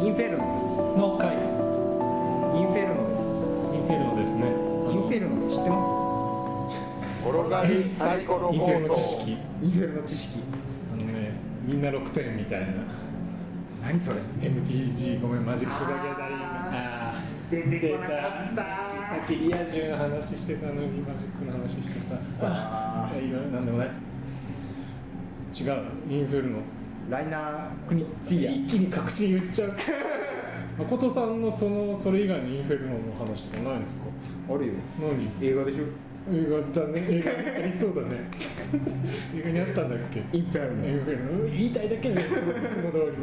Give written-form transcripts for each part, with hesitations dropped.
インフェルノの回。 インフェルノです。 インフェルノですね。 インフェルノって知ってます？ 転がりサイコロインフェル放送。 ノ知識。 インフェルノ知識。 みんな6点みたいな。 何それ？ MTG ごめんマジック・ザ・ギャザリング。 出てこなかった。 さっきリア充の話してたのにマジックの話してさ。いろいろなんでもない。違う。インフェルノ。 ライナー・クニッツィア。 一気に確信言っちゃう。誠さんのそれ以外にインフェルノの話とかないんですか？ あるよ。 何？ 映画でしょ？ 映画だね。映画ありそうだね。映画にあったんだっけ？ インフェルノ。 インフェルノ言いたいだけじゃん。いつも通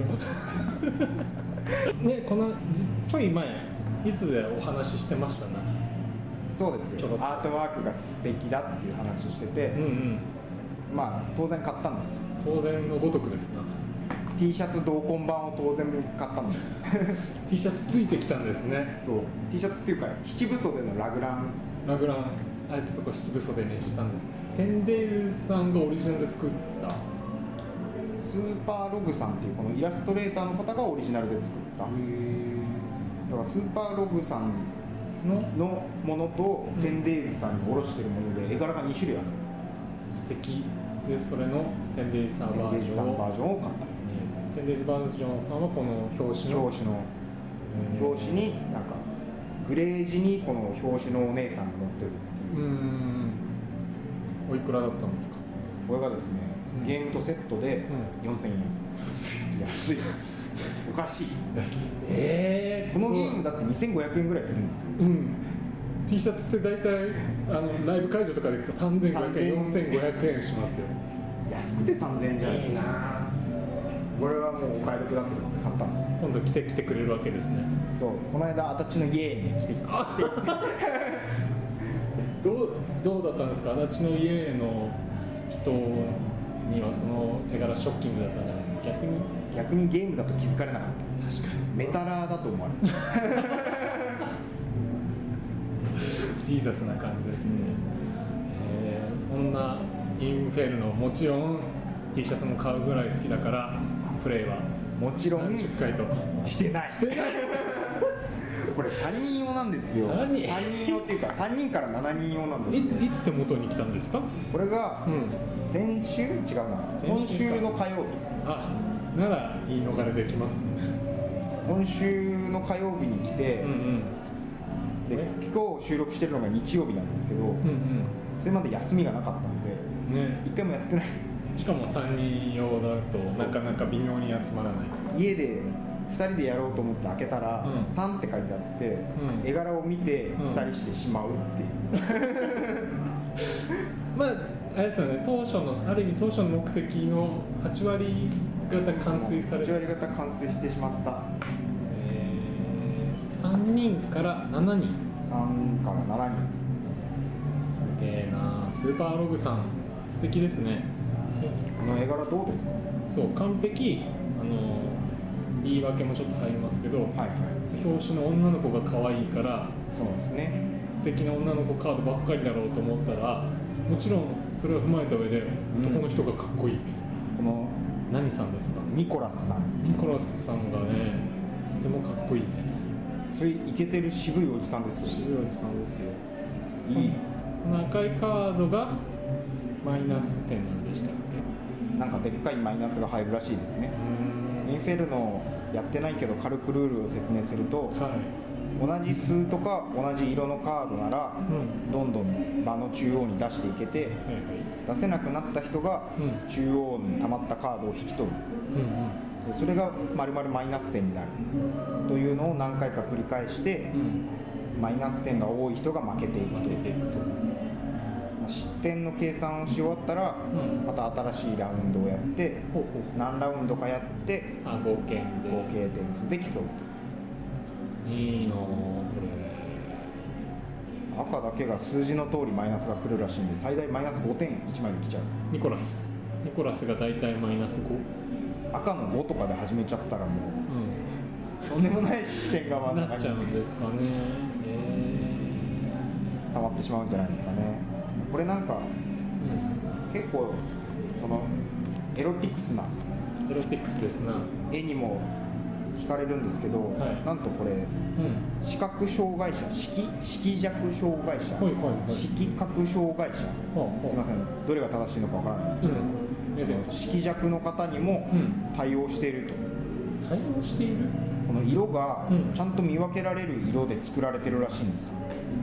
りの。ね、このちょい前いつでお話ししてましたね。 そうですよ。アートワークが素敵だっていう話をしてて、まあ当然買ったんですよ。 当然のごとくですな。 T シャツ同梱版を当然買ったんです。 T シャツついてきたんですね。 そう。T シャツっていうか七分袖のラグラン。 あえてそこ七分袖にしたんです。テンデイルさんがオリジナルで作った。 スーパーログさんっていうこのイラストレーターの方がオリジナルで作った。だからスーパーログさんのものとテンデイルさんに卸してるもので絵柄が2種類ある。 素敵で、それのテンデイズさんバージョンを買った。テンデイズバージョンさんはこの表紙になんかグレージにこの表紙のお姉さんが乗ってるっていう。 おいくらだったんですか？ これがですね、ゲームとセットで4000円。安い。おかしい。このゲームだって2500円ぐらいするんですよ。 T シャツって大体ライブ会場とかで行くと3500円、4500円しますよ。 安くて3000円じゃないですか。これはもうお買い得だってことで買ったんですよ。 今度着てくれるわけですね。 そう、この間足立の家に来てきた。 どうだったんですか？足立の家の人にはその絵柄ショッキングだったんじゃないですか？ 逆にゲームだと気づかれなかった。 確かにメタラーだと思われた。 ジーザスな感じですね。そんなインフェルノ、もちろん T シャツも買うぐらい好きだからプレイはもちろん何十回としてない。これ3人用なんですよ。3人用っていうか3人から7人用なんですよ。 いつ手元に来たんですか？ これが先週、違うな、今週の火曜日。 ならいい逃れできますね。 今週の火曜日に来て、で今日収録してるのが日曜日なんですけど、それまで休みがなかったので、1回もやってない。 しかも3人用だとなかなか微妙に集まらない。 家で2人でやろうと思って開けたら、3って書いてあって、絵柄を見て2人してしまうっていう。 まああれですよね、ある意味当初の目的の8割方完遂されて、 8割方完遂してしまった。 3人から7人。 3から7人。 すげえな。スーパーログさん素敵ですね。 この絵柄どうですか？ そう完璧。言い訳もちょっと入りますけど、表紙の女の子が可愛いから、 そうですね、 素敵な女の子カードばっかりだろうと思ったら、もちろんそれを踏まえた上で男の人がかっこいい。 この何さんですか？ ニコラスさんがね、とてもかっこいいね。 それイケてる渋いおじさんですよ。 渋いおじさんですよ。 いい。 この赤いカードがマイナス点なんでしたっけ？ なんかでっかいマイナスが入るらしいですね。インフェルノやってないけど軽くルールを説明すると、同じ数とか同じ色のカードなら、どんどん場の中央に出していけて、出せなくなった人が中央に溜まったカードを引き取る。でそれが丸々マイナス点になるというのを何回か繰り返して、マイナス点が多い人が負けていくと。失点の計算をし終わったら、また新しいラウンドをやって、何ラウンドかやって合計点数で競うと。 いいのこれ。 赤だけが数字の通りマイナスが来るらしいんで、最大マイナス5点1枚で来ちゃう。 ニコラスが大体マイナス5。 赤の5とかで始めちゃったらもう、とんでもない失点がなっちゃうんですかね。 溜まってしまうんじゃないですかね。これなんか、結構そのエロティクスですな。絵にも聞かれるんですけど、 はい、 なんとこれ、視覚障害者、色弱障害者、色覚障害者、すみません、どれが正しいのかわからないんですけど、色弱の方にも対応していると。 対応している？ この色がちゃんと見分けられる色で作られてるらしいんですよ。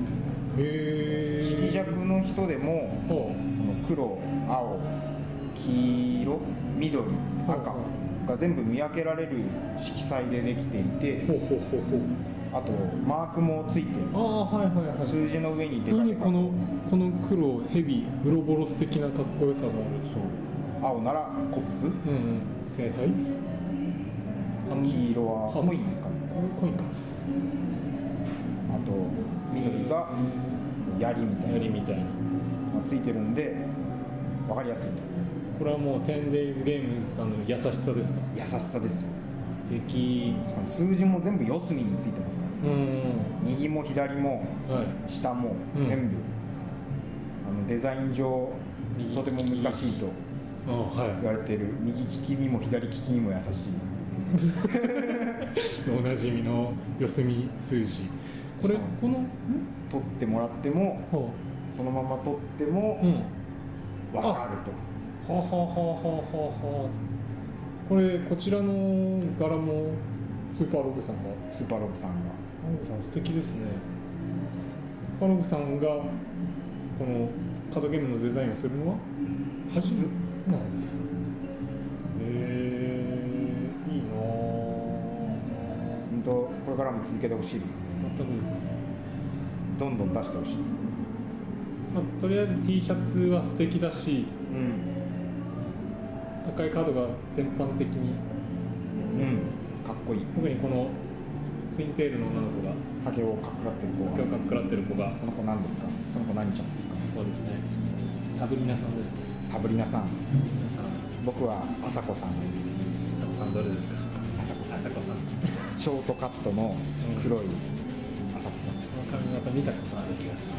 色弱の人でもこの黒、青、黄色、緑、赤が全部見分けられる色彩でできていて、あとマークもついてる。数字の上に出かけた。 この黒、ヘビ、ウロボロス的なかっこよさがある。 そう。青ならコップ。 正解。 黄色はコインですかね。 コインか。 あと緑が槍みたいなついてるんで分かりやすいと。 これはもう 10days ゲームズさんの優しさですか？ 優しさですよ。 素敵。 数字も全部四隅についてますから、右も左も、下も全部、デザイン上とても難しいと言われている、右利きにも左利きにも優しいおなじみの四隅数字。この取ってもらっても、そのまま取っても分かると。 これこちらの柄もスーパーログさんが。 素敵ですね。スーパーログさんがこのカードゲームのデザインをするのは初なんですか？いいなぁ。 これからも続けてほしいですね。 全くですね。 どんどん出してほしいですね。 とりあえず T シャツは素敵だし、赤いカードが全般的に、 かっこいい。 特にこのツインテールの女の子が酒をかっくらってる子が、その子何ですか？その子何ちゃんですか？ そうですね、サブリナさんですね。 サブリナさん。僕はあさこさんがいいですね。 あさこさんどれですか？ あさこさんです。 シショートカットの黒いあさこさん。 この髪型見たことある気がする。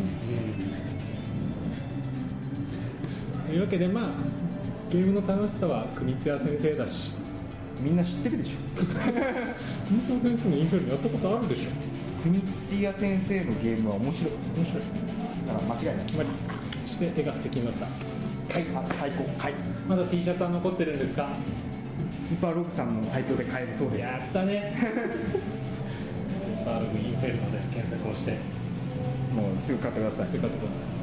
というわけで、ゲームの楽しさは国津屋先生だし、 みんな知ってるでしょ。 国津屋先生のインフェルノやったことあるでしょ。 国津屋先生のゲームは面白い。だから間違いない。 して絵が素敵になった。 最高。 まだ T シャツは残ってるんですか？ スーパーログさんのサイトで買えるそうです。 やったね。スーパーログインフェルノで検索をして、 もうすぐ買ってください。